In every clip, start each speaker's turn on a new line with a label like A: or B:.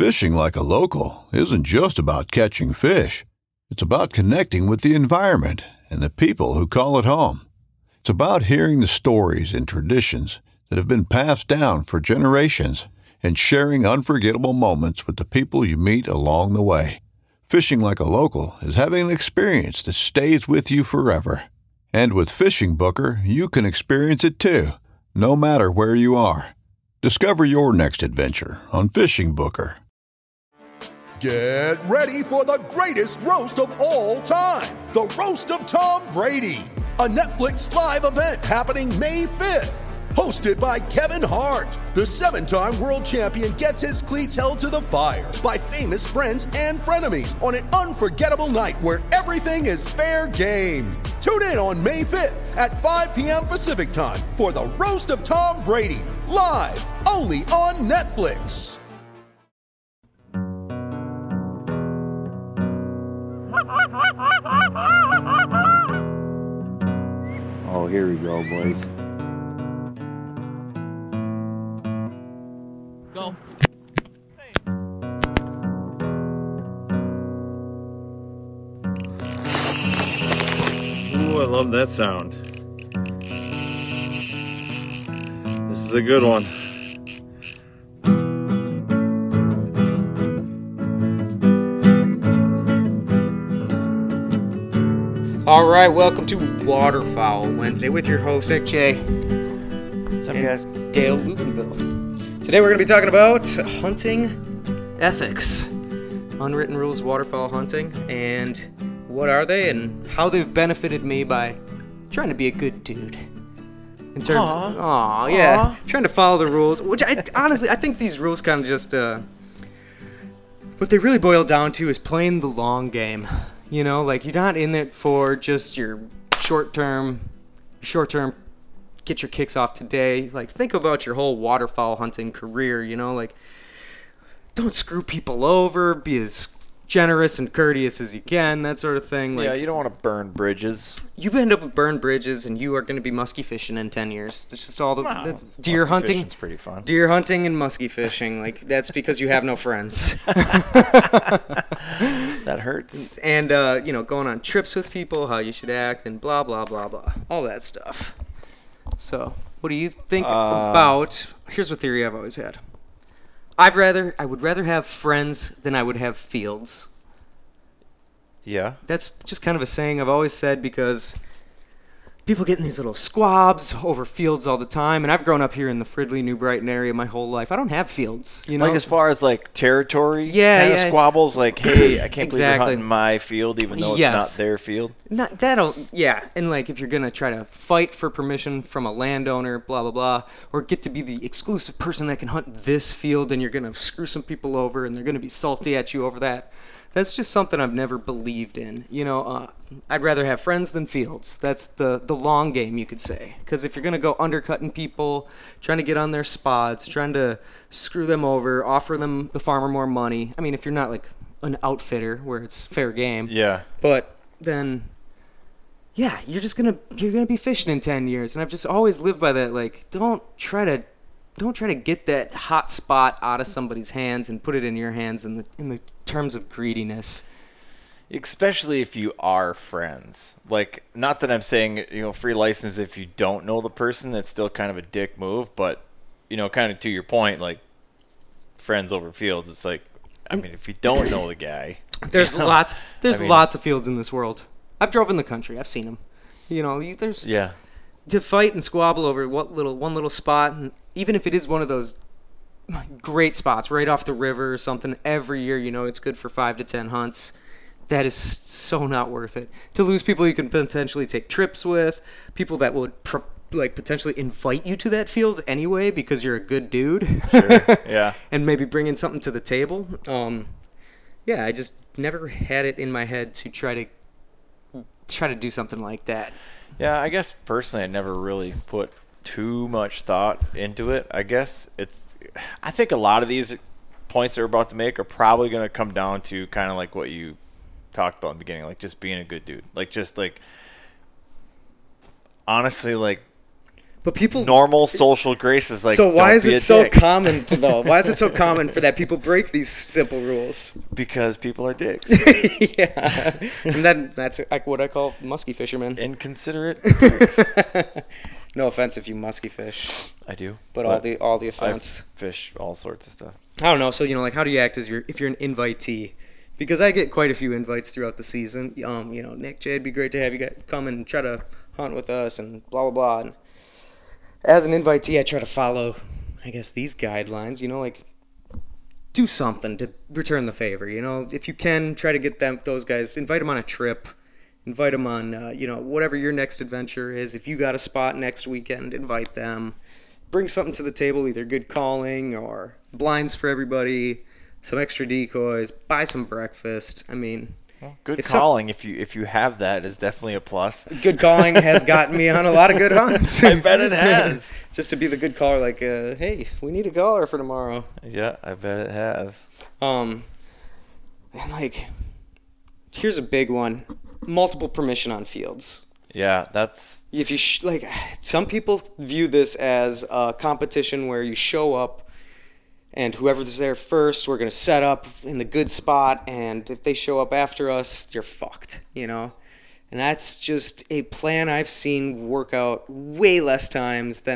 A: Fishing like a local isn't just about catching fish. It's about connecting with the environment and the people who call it home. It's about hearing the stories and traditions that have been passed down for generations and sharing unforgettable moments with the people you meet along the way. Fishing like a local is having an experience that stays with you forever. And with Fishing Booker, you can experience it too, no matter where you are. Discover your next adventure on Fishing Booker.
B: Get ready for the greatest roast of all time, the Roast of Tom Brady, a Netflix live event happening May 5th. Hosted by Kevin Hart, the 7-time world champion gets his cleats held to the fire by famous friends and frenemies on an unforgettable night where everything is fair game. Tune in on May 5th at 5 p.m. Pacific time for the Roast of Tom Brady, live only on Netflix.
C: Oh, here we go, boys.
D: Go.
C: Ooh, I love that sound. This is a good one.
D: All right, welcome to Waterfowl Wednesday with your host, Nick J.
C: What's up, guys?
D: Dale Lukenbill. Today we're going to be talking about hunting ethics, unwritten rules of waterfowl hunting, and what are they and how they've benefited me by trying to be a good dude. In terms of, trying to follow the rules, which I honestly, I think these rules kind of just, what they really boil down to is playing the long game. You know, like you're not in it for just your short-term, get your kicks off today. Like think about your whole waterfowl hunting career, you know, like don't screw people over, be as generous and courteous as you can, that sort of thing. Like,
C: yeah, you don't want to burn bridges.
D: You end up with burned bridges and you are going to be musky fishing in 10 years. It's just all that's deer hunting.
C: Fishing's pretty fun.
D: Deer hunting and musky fishing. Like that's because you have no friends.
C: That hurts.
D: And, you know, going on trips with people, how you should act, and blah, blah, blah, blah. All that stuff. So, what do you think about... Here's a theory I've always had. I would rather have friends than I would have fields.
C: Yeah.
D: That's just kind of a saying I've always said because people get in these little squabs over fields all the time, and I've grown up here in the Fridley, New Brighton area my whole life. I don't have fields, you know.
C: Like as far as like territory,
D: yeah,
C: kind of squabbles. Like, hey, I can't believe you're
D: Exactly.
C: hunting my field, even though
D: Yes.
C: it's not their field.
D: Not that'll, yeah, and like if you're gonna try to fight for permission from a landowner, blah blah blah, or get to be the exclusive person that can hunt this field, and you're gonna screw some people over, and they're gonna be salty at you over that. That's just something I've never believed in. You know, I'd rather have friends than fields. That's the long game, you could say. Because if you're going to go undercutting people, trying to get on their spots, trying to screw them over, offer them, the farmer, more money. I mean, if you're not like an outfitter where it's fair game.
C: Yeah.
D: But then, yeah, you're gonna be fishing in 10 years. And I've just always lived by that. Like, don't try to get that hot spot out of somebody's hands and put it in your hands in the terms of greediness.
C: Especially if you are friends. Like, not that I'm saying, you know, free license if you don't know the person. That's still kind of a dick move. But, you know, kind of to your point, like, friends over fields. It's like, I mean, if you don't know the guy.
D: There's
C: you know,
D: lots of fields in this world. I've driven the country. I've seen them. You know, there's...
C: Yeah.
D: To fight and squabble over one little spot, and even if it is one of those great spots right off the river or something, every year, you know, it's good for 5 to 10 hunts. That is so not worth it. To lose people you can potentially take trips with, people that would potentially invite you to that field anyway because you're a good dude.
C: Sure. Yeah.
D: And maybe bringing something to the table. Yeah, I just never had it in my head to try to do something like that.
C: Yeah, I guess personally I never really put too much thought into it. I think a lot of these points that we're about to make are probably going to come down to kind of like what you talked about in the beginning, like just being a good dude. Like just like honestly, like
D: But people
C: normal social graces. Like,
D: so why
C: don't
D: is
C: be
D: it
C: a
D: so
C: dick.
D: common to though? Why is it so common for that people break these simple rules?
C: Because people are dicks.
D: Yeah, and then that's like what I call musky fishermen.
C: Inconsiderate dicks.
D: No offense if you musky fish,
C: I do.
D: but all the
C: I
D: offense.
C: fish all sorts of stuff.
D: I don't know. So like, how do you act as if you're an invitee? Because I get quite a few invites throughout the season. Nick, Jay, it'd be great to have you guys come and try to hunt with us and blah blah blah. And as an invitee, I try to follow, I guess, these guidelines. Like do something to return the favor. If you can, try to get those guys, invite them on a trip, invite them on, whatever your next adventure is. If you got a spot next weekend, invite them. Bring something to the table, either good calling or blinds for everybody, some extra decoys, buy some breakfast. I mean,
C: Good calling, if you have that, is definitely a plus.
D: good calling has gotten me on a lot of good hunts.
C: I bet it has.
D: Just to be the good caller, like, hey, we need a caller for tomorrow.
C: Yeah, I bet it has.
D: And like, here's a big one: multiple permission on fields.
C: Yeah, that's
D: If you some people view this as a competition where you show up, and whoever's there first, we're gonna set up in the good spot, and if they show up after us, you're fucked. And that's just a plan I've seen work out way less times than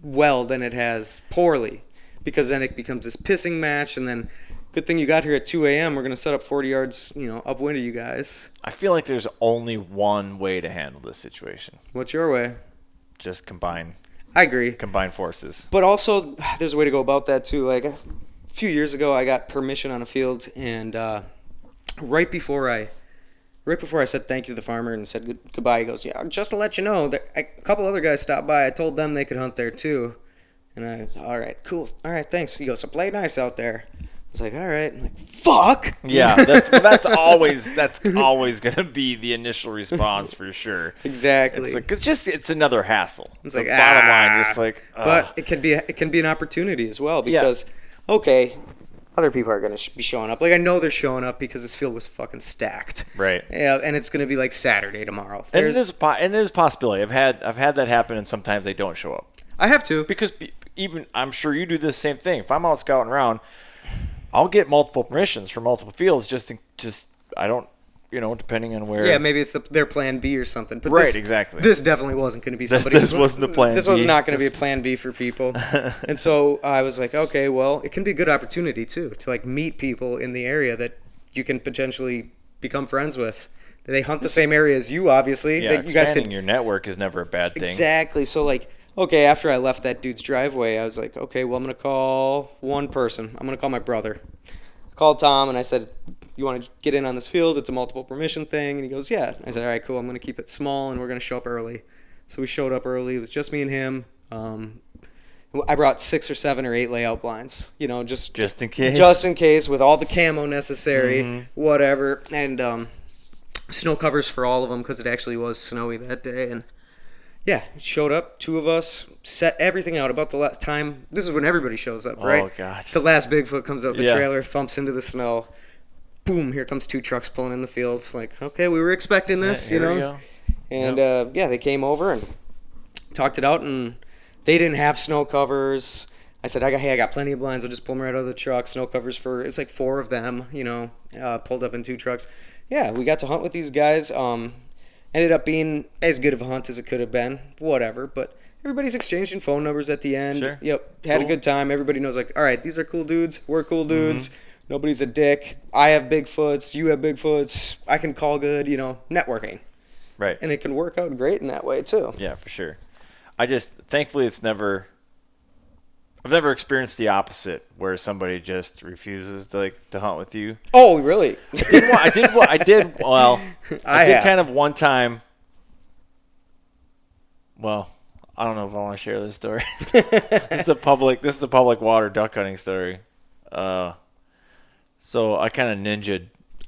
D: it has poorly, because then it becomes this pissing match, and then good thing you got here at 2 a.m. We're gonna set up 40 yards, upwind of you guys.
C: I feel like there's only one way to handle this situation.
D: What's your way?
C: Just combine
D: I agree.
C: forces.
D: But also, there's a way to go about that too. Like a few years ago, I got permission on a field, and right before I said thank you to the farmer and said goodbye, he goes, "Yeah, just to let you know, a couple other guys stopped by. I told them they could hunt there too." And I was, all right, cool, all right, thanks. He goes, "So play nice out there." I was like, all right. I'm like, fuck.
C: Yeah, that's always gonna be the initial response for sure.
D: Exactly.
C: It's like it's another hassle.
D: It's
C: The
D: like,
C: bottom line, just like.
D: But it can be an opportunity as well, because okay, other people are going to be showing up. Like, I know they're showing up because this field was fucking stacked.
C: Right.
D: Yeah, and it's going to be like Saturday tomorrow.
C: And it is a possibility. I've had that happen, and sometimes they don't show up.
D: I have to.
C: Because even I'm sure you do the same thing. If I'm out scouting around, I'll get multiple permissions for multiple fields. I don't, depending on where.
D: Yeah, maybe it's their plan B or something. But
C: right, exactly.
D: This definitely wasn't going to be somebody.
C: This wasn't the plan.
D: This was not going to be a plan B for people. And so I was like, okay, well, it can be a good opportunity too to like meet people in the area that you can potentially become friends with. They hunt the same area as you, obviously.
C: Yeah,
D: you guys
C: expanding your network is never a bad thing.
D: Exactly. So like, okay, after I left that dude's driveway, I was like, okay, well, I'm going to call one person. I'm going to call my brother. I called Tom, and I said, you want to get in on this field? It's a multiple permission thing. And he goes, yeah. I said, all right, cool. I'm going to keep it small, and we're going to show up early. So we showed up early. It was just me and him. I brought 6 or 7 or 8 layout blinds, just
C: in case.
D: Just in case, with all the camo necessary, whatever. And snow covers for all of them because it actually was snowy that day. And yeah, showed up, 2 of us, set everything out about the last time. This is when everybody shows up, right?
C: Oh, God.
D: The last Bigfoot comes out the
C: Yeah.
D: trailer, thumps into the snow. Boom, here comes 2 trucks pulling in the field. It's like, okay, we were expecting this,
C: Here we go.
D: And, they came over and talked it out, and they didn't have snow covers. I said, I got plenty of blinds. I'll just pull them right out of the truck. Snow covers it's like 4 of them, pulled up in 2 trucks. Yeah, we got to hunt with these guys. Ended up being as good of a hunt as it could have been. Whatever, but everybody's exchanging phone numbers at the end.
C: Sure.
D: Yep, had a good time. Everybody knows, like, all right, these are cool dudes. We're cool dudes. Nobody's a dick. I have Bigfoots. You have Bigfoots. I can call good, networking.
C: Right.
D: And it can work out great in that way, too.
C: Yeah, for sure. Thankfully, I've never experienced the opposite, where somebody just refuses to hunt with you.
D: Oh, really?
C: I did kind of one time. Well, I don't know if I want to share this story. This is a public water duck hunting story. So I kind of ninja'd.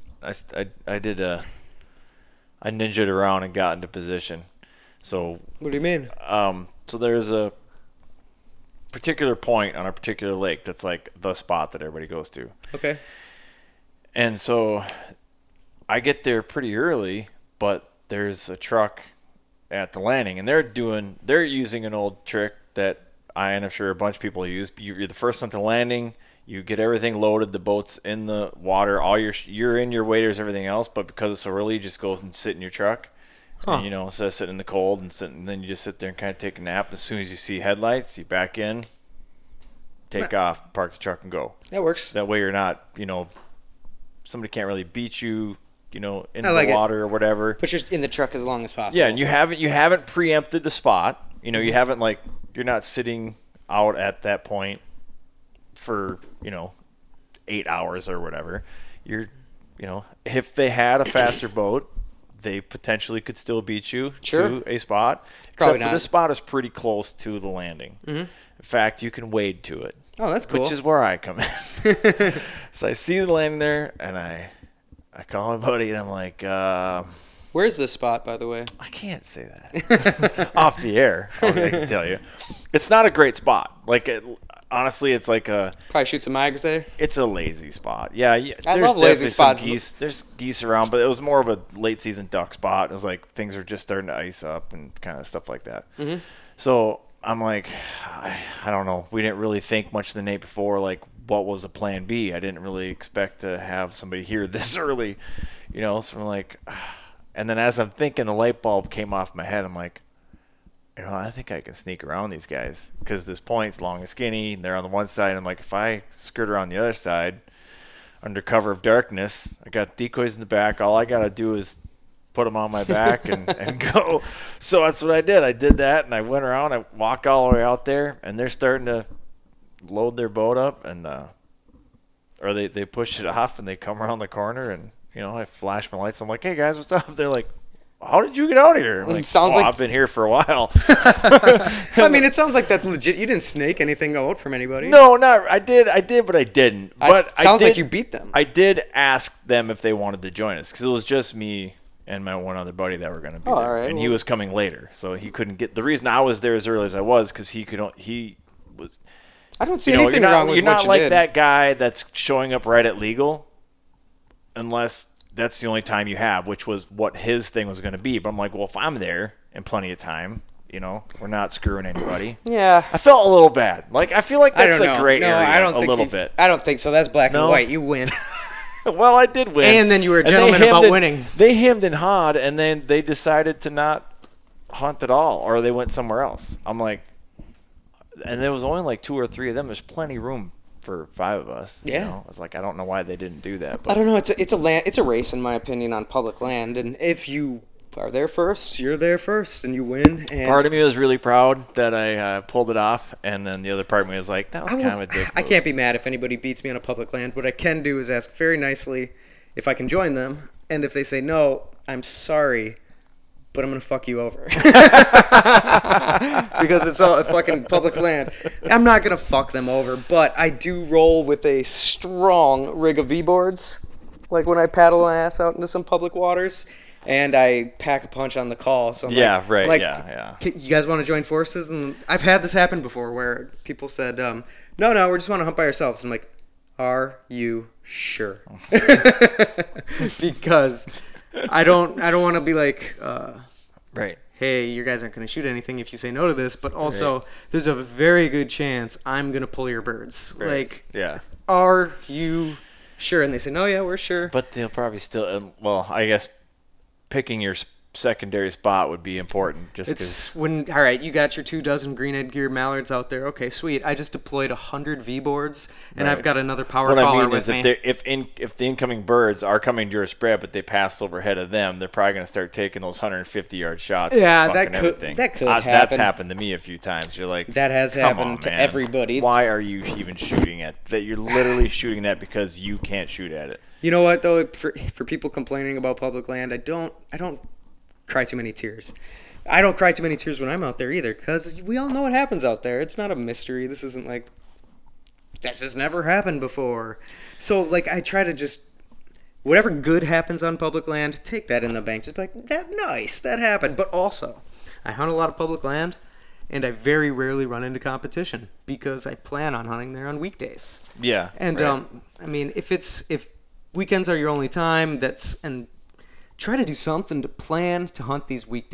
C: I ninja'd around and got into position. So
D: What do you mean?
C: so there's a particular point on a particular lake that's like the spot that everybody goes to.
D: Okay.
C: And so I get there pretty early, but there's a truck at the landing, and they're using an old trick that I'm sure a bunch of people use. You're the first one to landing. You get everything loaded. The boat's in the water. You're in your waders, everything else. But because it's so early, you just go and sit in your truck.
D: Huh.
C: And, instead of sitting in the cold and then you just sit there and kind of take a nap. As soon as you see headlights, you back in, take off, park the truck, and go.
D: That works.
C: That way you're not, somebody can't really beat you, in
D: like
C: the water or whatever.
D: But you're in the truck as long as possible.
C: Yeah, and you haven't preempted the spot. You haven't you're not sitting out at that point for 8 hours or whatever. You're if they had a faster boat, they potentially could still beat you to a spot.
D: Probably
C: Except
D: not.
C: for this spot is pretty close to the landing. Mm-hmm. In fact, you can wade to it.
D: Oh, that's cool.
C: Which is where I come in. So I see the landing there, and I call my buddy, and I'm like,
D: where's this spot, by the way?
C: I can't say that off the air. I can tell you, it's not a great spot. Honestly, it's like
D: Probably shoot some migrants there.
C: it's a lazy spot. Yeah,
D: I
C: there's
D: love lazy
C: definitely some
D: spots.
C: Geese. There's geese around, but it was more of a late season duck spot. It was like things are just starting to ice up and kind of stuff like that. Mm-hmm. So I'm like, I don't know. We didn't really think much the night before. What was a plan B? I didn't really expect to have somebody here this early, So I'm like, and then as I'm thinking, the light bulb came off my head. I'm like, I think I can sneak around these guys because this point's long and skinny. They're on the one side. I'm like, if I skirt around the other side under cover of darkness, I got decoys in the back. All I got to do is put them on my back and go. So that's what I did. I did that, and I went around. I walked all the way out there, and they're starting to load their boat up, and or they push it off, and they come around the corner, and, I flash my lights. I'm like, hey, guys, what's up? They're like, how did you get out of here? I'm like,
D: sounds like
C: I've been here for a while.
D: I mean, it sounds like that's legit. You didn't snake anything out from anybody.
C: No, not. I did, but I didn't. But
D: sounds like you beat them.
C: I did ask them if they wanted to join us because it was just me and my one other buddy that were going to be there,
D: all right,
C: and he was coming later, so he couldn't get. The reason I was there as early as I was because he was.
D: I don't see anything wrong with
C: you're
D: what
C: not
D: you
C: like
D: did.
C: that guy that's showing up right at legal, unless that's the only time you have, which was what his thing was going to be. But I'm like, well, if I'm there in plenty of time, we're not screwing anybody.
D: Yeah.
C: I felt a little bad. I feel like that's a gray area
D: I don't
C: a
D: think
C: little bit.
D: I don't think so. That's black
C: No?
D: and white. You win.
C: Well, I did win.
D: And then you were a
C: And they
D: gentleman
C: hemmed
D: about
C: and-
D: winning.
C: They hemmed and hawed, and then they decided to not hunt at all, or they went somewhere else. I'm like, and there was only 2 or 3 of them. There's plenty of room for 5 of us.
D: Yeah.
C: I was like, I don't know why they didn't do that. But
D: I don't know. It's a race, in my opinion, on public land. And if you are there first, you're there first, and you win. And
C: part of me was really proud that I pulled it off, and then the other part of me was like, that was kind of a dick
D: I
C: move.
D: can't be mad if anybody beats me on a public land. What I can do is ask very nicely if I can join them, and if they say no, I'm sorry, but I'm gonna fuck you over because it's all fucking public land. I'm not gonna fuck them over, but I do roll with a strong rig of V-boards, like when I paddle my ass out into some public waters. And I pack a punch on the call. So I'm
C: Yeah.
D: You guys want to join forces? And I've had this happen before where people said, no, we just want to hunt by ourselves. I'm like, are you sure? Because I don't want to be like,
C: Right.
D: hey, you guys aren't going to shoot anything if you say no to this. But also, there's a very good chance I'm going to pull your birds.
C: Right. Yeah.
D: Are you sure? And they say, no, yeah, we're sure.
C: But they'll probably still, I guess picking your secondary spot would be important just because.
D: All right, you got your 24 green-head gear mallards out there. Okay, sweet. I just deployed 100 V-boards, and I've got another power
C: What
D: caller
C: I mean
D: with
C: is
D: me.
C: if the incoming birds are coming to your spread, but they pass overhead of them, they're probably going to start taking those 150-yard shots.
D: Yeah,
C: and
D: that
C: fucking
D: could-
C: everything.
D: that could
C: That's
D: happen.
C: happened to me a few times. You're like,
D: That has
C: "Come
D: happened
C: on,
D: to
C: man.
D: everybody."
C: Why are you even shooting at that? You're literally shooting that because you can't shoot at it.
D: You know what, though? For people complaining about public land, I don't cry too many tears. I don't cry too many tears when I'm out there either, because we all know what happens out there. It's not a mystery. This isn't like, this has never happened before. So, I try to just, whatever good happens on public land, take that in the bank. Just be like, nice, that happened. But also, I hunt a lot of public land, and I very rarely run into competition, because I plan on hunting there on weekdays.
C: Yeah.
D: And,
C: right.
D: I mean, if weekends are your only time, and try to do something to plan to hunt these weekdays.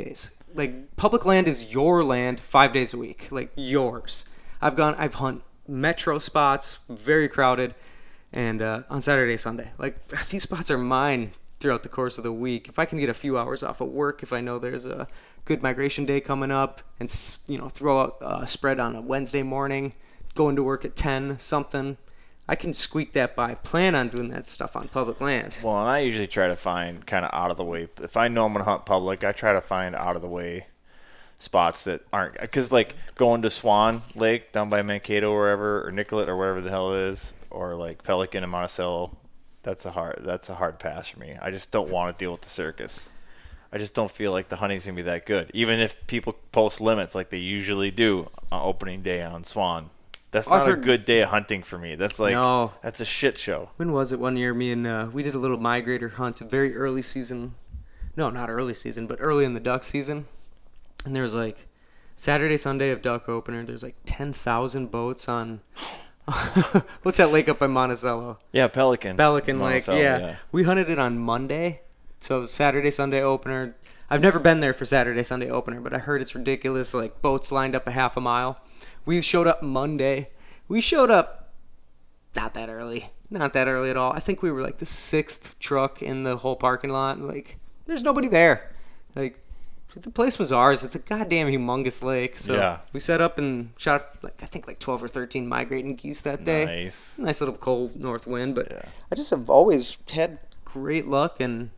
D: like public land is your land 5 days a week, like yours. I've hunt metro spots, very crowded, and on Saturday, Sunday. Like, these spots are mine throughout the course of the week. If I can get a few hours off of work, if I know there's a good migration day coming up, and throw out a spread on a Wednesday morning, go into work at 10 something, I can squeak that by. Plan on doing that stuff on public land.
C: Well, and I usually try to find kind of out of the way. If I know I'm gonna hunt public, I try to find out of the way spots that aren't, because like going to Swan Lake down by Mankato or wherever, or Nicollet or wherever the hell it is, or like Pelican and Monticello, that's a hard pass for me. I just don't want to deal with the circus. I just don't feel like the hunting's gonna be that good, even if people post limits like they usually do on opening day on Swan. That's not a good day of hunting for me. That's like, no. That's a shit show.
D: When was it? One year, me and we did a little migrator hunt, very early season. No, not early season, but early in the duck season. And there was like Saturday, Sunday of duck opener. There's like 10,000 boats on. What's that lake up by Monticello?
C: Yeah, Pelican
D: Lake. Yeah. We hunted it on Monday, so Saturday, Sunday opener. I've never been there for Saturday, Sunday opener, but I heard it's ridiculous. Like boats lined up a half a mile. We showed up Monday. We showed up not that early at all. I think we were like the 6th truck in the whole parking lot. Like, there's nobody there. Like, the place was ours. It's a goddamn humongous lake. So we set up and shot, I think 12 or 13 migrating geese that day. Nice little cold north wind. But I just have always had great luck and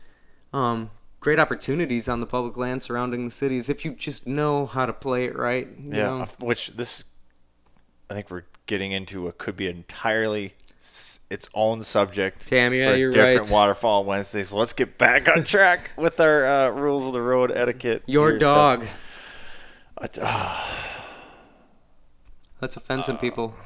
D: great opportunities on the public land surrounding the cities if you just know how to play it right. You know?
C: Which I think we're getting into what could be entirely its own subject
D: for a
C: different Waterfowl Wednesday. So let's get back on track with our rules of the road etiquette.
D: Your dog. Let's offend some people.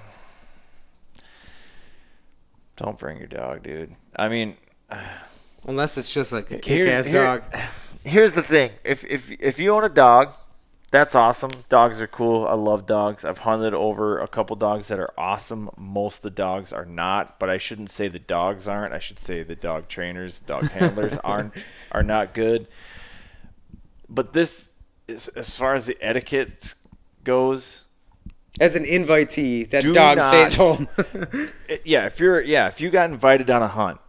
C: Don't bring your dog, dude. I mean,
D: unless it's just like a kick-ass dog.
C: Here's the thing. If you own a dog, that's awesome. Dogs are cool. I love dogs. I've hunted over a couple dogs that are awesome. Most of the dogs are not, but I shouldn't say the dogs aren't. I should say the dog trainers, dog handlers are not good. But this is, as far as the etiquette goes,
D: as an invitee, that dog stays home.
C: If you got invited on a hunt,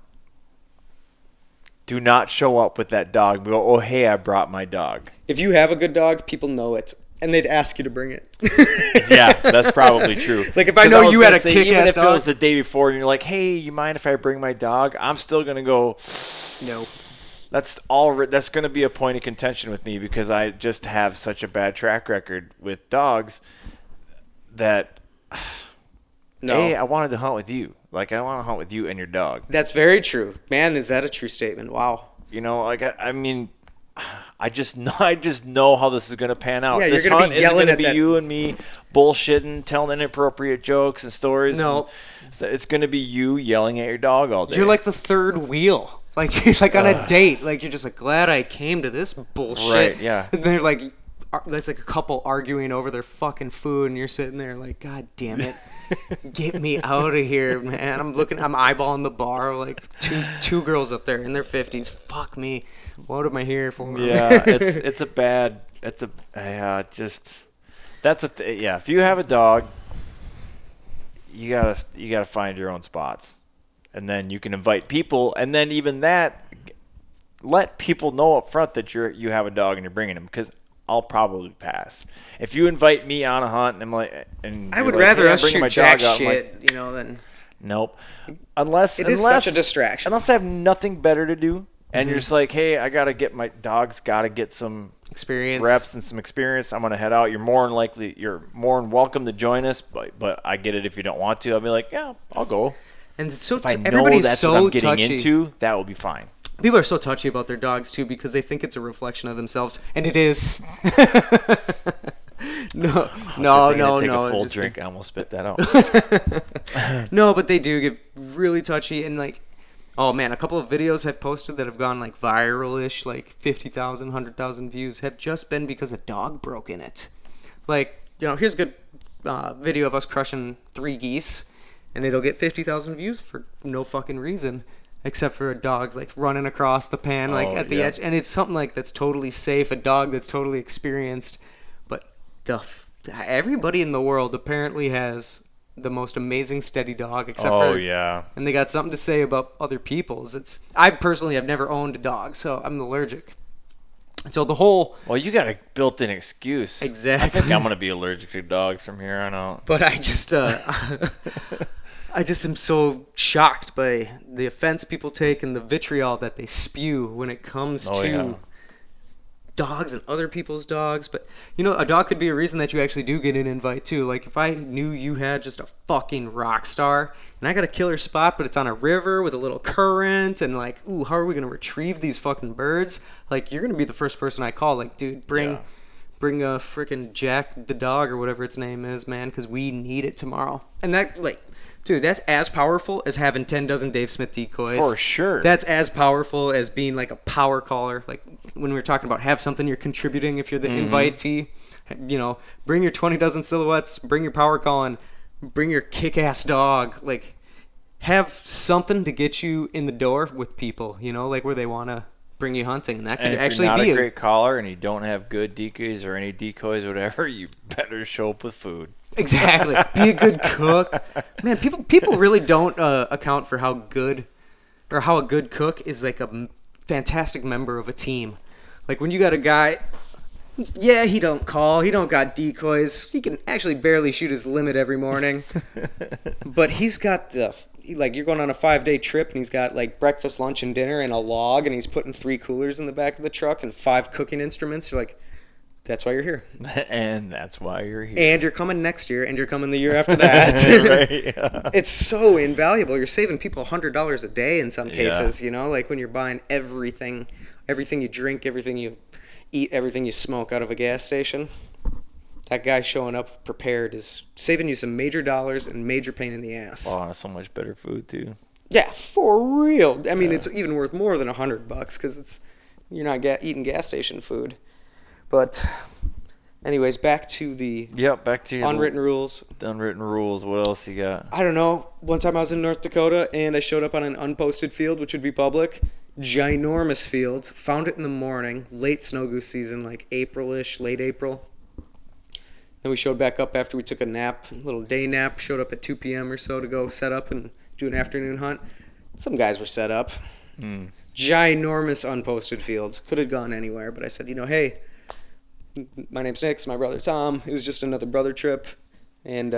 C: do not show up with that dog. Go, oh, hey, I brought my dog.
D: If you have a good dog, people know it, and they'd ask you to bring it.
C: Yeah, that's probably true.
D: Like, if I know you had a kick-ass dog.
C: Even if it was the day before, and you're like, hey, you mind if I bring my dog? I'm still going to go,
D: no.
C: That's going to be a point of contention with me because I just have such a bad track record with dogs that, hey, I wanted to hunt with you. Like, I want to hunt with you and your dog.
D: That's very true. Man, is that a true statement? Wow.
C: You know, like, I mean, I just know how this is going to pan out.
D: Yeah,
C: this
D: you're going to be yelling at that.
C: You and me bullshitting, telling inappropriate jokes and stories.
D: No.
C: It's going to be you yelling at your dog all day.
D: You're like the third wheel. Like on a date. Like, you're just like, glad I came to this bullshit.
C: Right, yeah.
D: And they're like, that's like a couple arguing over their fucking food, and you're sitting there like, God damn it. Get me out of here, man. I'm eyeballing the bar, like two girls up there in their 50s. Fuck me. What am I here for?
C: Yeah, that's if you have a dog, you gotta find your own spots. And then you can invite people, and then even that, let people know up front that you have a dog and you're bringing them, because I'll probably pass. If you invite me on a hunt and I'm like,
D: I would rather us shoot jack shit, than
C: nope. Unless
D: such a distraction.
C: Unless I have nothing better to do, and you're just like, hey, I gotta get my dog's gotta get some
D: experience,
C: reps and some experience. I'm gonna head out. You're more than welcome to join us, but I get it if you don't want to. I'll be like, yeah, I'll go.
D: And it's so
C: if I know
D: everybody's
C: that's
D: so
C: what I'm getting
D: touchy.
C: into, that will be fine.
D: People are so touchy about their dogs, too, because they think it's a reflection of themselves. And it is. No.
C: Take a full drink. I almost spit that out.
D: No, but they do get really touchy. And, like, oh, man, a couple of videos I've posted that have gone, like, viral-ish, like 50,000, 100,000 views, have just been because a dog broke in it. Like, here's a good video of us crushing 3 geese, and it'll get 50,000 views for no fucking reason. except for a dog's like running across the pan like at the edge, and it's something like that's totally safe, a dog that's totally experienced. But everybody in the world apparently has the most amazing steady dog, except and they got something to say about other people's. I personally have never owned a dog, so I'm allergic. So the whole...
C: Well, you got a built-in excuse.
D: Exactly.
C: I think I'm going to be allergic to dogs from here on out.
D: But I just am so shocked by the offense people take and the vitriol that they spew when it comes to dogs and other people's dogs. But, a dog could be a reason that you actually do get an invite, too. Like, if I knew you had just a fucking rock star, and I got a killer spot, but it's on a river with a little current, and like, ooh, how are we going to retrieve these fucking birds? Like, you're going to be the first person I call. Like, dude, bring a freaking Jack the dog or whatever its name is, man, because we need it tomorrow. And that, like... Dude, that's as powerful as having 10 dozen Dave Smith decoys.
C: For sure.
D: That's as powerful as being like a power caller. Like when we were talking about have something you're contributing if you're the invitee. Bring your 20 dozen silhouettes, bring your power calling, bring your kick-ass dog. Like have something to get you in the door with people, like where they want to bring you hunting. And that could actually be
C: if you're not a great caller and you don't have good decoys or any decoys, whatever, you better show up with food.
D: Exactly. Be a good cook. Man, people really don't account for how good or how a good cook is like a fantastic member of a team. Like when you got a guy, he don't call, he don't got decoys, he can actually barely shoot his limit every morning. But he's got you're going on a 5-day trip and he's got like breakfast, lunch, and dinner and a log, and he's putting 3 coolers in the back of the truck and 5 cooking instruments. You're like, that's why you're here.
C: And that's why you're here.
D: And you're coming next year, and you're coming the year after that.
C: Right.
D: It's so invaluable. You're saving people $100 a day in some cases, like when you're buying everything you drink, everything you eat, everything you smoke out of a gas station. That guy showing up prepared is saving you some major dollars and major pain in the ass.
C: Oh, so much better food, too.
D: Yeah, for real. I mean, it's even worth more than $100 because you're not eating gas station food. But, anyways, back to the unwritten rules.
C: The unwritten rules. What else you got?
D: I don't know. One time I was in North Dakota, and I showed up on an unposted field, which would be public. Ginormous field. Found it in the morning. Late snow goose season, like April-ish, late April. Then we showed back up after we took a nap, a little day nap. Showed up at 2 p.m. or so to go set up and do an afternoon hunt. Some guys were set up. Ginormous unposted fields. Could have gone anywhere, but I said, hey... My name's Nick, it's my brother Tom. It was just another brother trip. And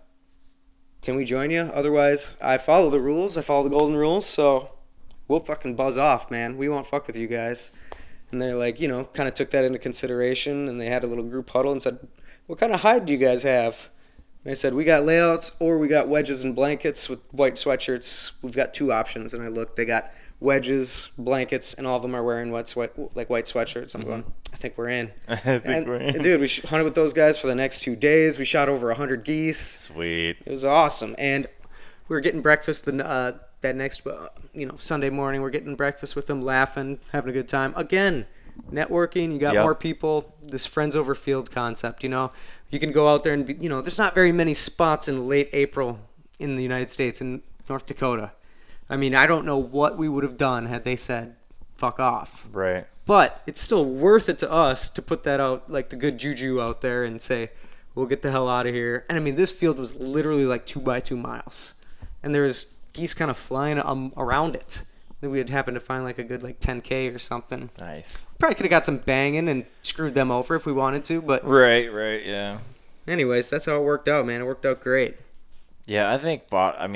D: can we join you? Otherwise, I follow the rules. I follow the golden rules. So we'll fucking buzz off, man. We won't fuck with you guys. And they're like, kind of took that into consideration. And they had a little group huddle and said, what kind of hide do you guys have? And I said, we got layouts or we got wedges and blankets with white sweatshirts. We've got 2 options. And I looked, they got wedges, blankets, and all of them are wearing white sweatshirts. I'm going, I think we're in. Dude, we hunted with those guys for the next 2 days. We shot over 100 geese.
C: Sweet.
D: It was awesome. And we were getting breakfast that next, Sunday morning. We're getting breakfast with them, laughing, having a good time. Again, networking. You got more people. This friends over field concept, You can go out there and, there's not very many spots in late April in the United States, in North Dakota. I mean, I don't know what we would have done had they said, fuck off.
C: Right.
D: But it's still worth it to us to put that out, like the good juju out there and say, we'll get the hell out of here. And I mean, this field was literally like 2 by 2 miles. And there was geese kind of flying around it. Then we had happened to find like a good 10K or something.
C: Nice.
D: Probably could have got some banging and screwed them over if we wanted to, but...
C: Right, yeah.
D: Anyways, that's how it worked out, man. It worked out great.
C: Yeah, I think,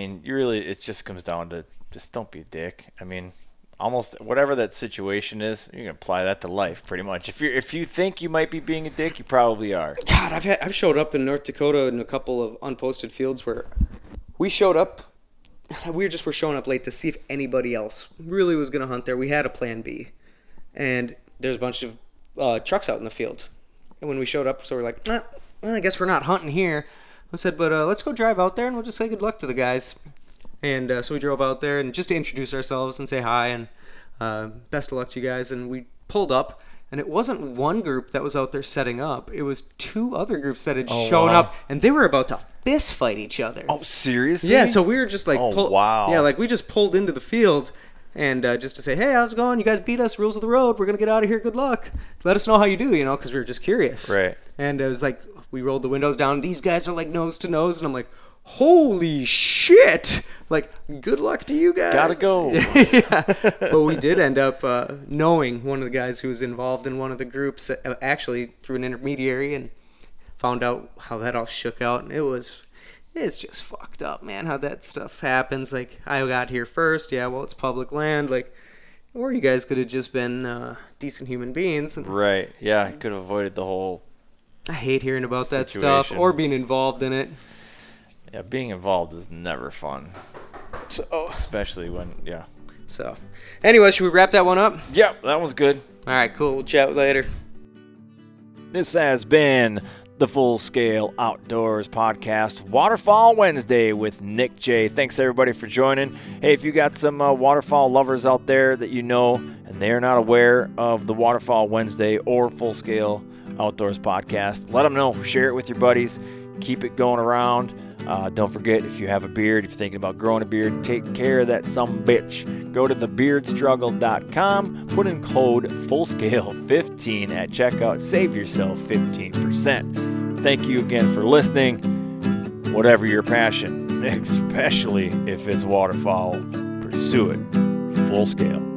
C: it just comes down to just don't be a dick. I mean, almost whatever that situation is, you can apply that to life pretty much. If you think you might be being a dick, you probably are.
D: God, I've showed up in North Dakota in a couple of unposted fields where we showed up. We were showing up late to see if anybody else really was going to hunt there. We had a plan B. And there's a bunch of trucks out in the field. And when we showed up, so we're like, well, I guess we're not hunting here. I said, but let's go drive out there and we'll just say good luck to the guys. And so we drove out there and just to introduce ourselves and say hi and best of luck to you guys. And we pulled up, and it wasn't one group that was out there setting up. It was 2 other groups that had shown up, and they were about to fist fight each other.
C: Oh, seriously?
D: Yeah, so we were just like...
C: wow.
D: Yeah, like we just pulled into the field, And just to say, hey, how's it going? You guys beat us, rules of the road. We're going to get out of here. Good luck. Let us know how you do, because we were just curious.
C: Right.
D: And it was like, we rolled the windows down. These guys are like nose to nose. And I'm like, holy shit. Like, good luck to you guys.
C: Gotta go.
D: Yeah. But we did end up knowing one of the guys who was involved in one of the groups, actually through an intermediary, and found out how that all shook out. And it's just fucked up, man, how that stuff happens. Like, I got here first. Yeah, well, it's public land. Like, or you guys could have just been decent human beings.
C: Right. Yeah, I could have avoided the whole
D: I hate hearing about that
C: situation.
D: stuff or being involved in it.
C: Yeah, being involved is never fun.
D: So,
C: Especially when, yeah.
D: So, anyway, should we wrap that one up?
C: Yeah, that one's good.
D: All right, cool. We'll chat later.
C: This has been the Full Scale Outdoors Podcast, Waterfall Wednesday with Nick J. Thanks, everybody, for joining. Hey, if you got some waterfall lovers out there that you know and they're not aware of the Waterfall Wednesday or Full Scale Outdoors Podcast, let them know. Share it with your buddies. Keep it going around. Don't forget, if you have a beard, if you're thinking about growing a beard, take care of that sumbitch. Go to thebeardstruggle.com, put in code FULLSCALE15 at checkout, save yourself 15%. Thank you again for listening. Whatever your passion, especially if it's waterfowl, pursue it full scale.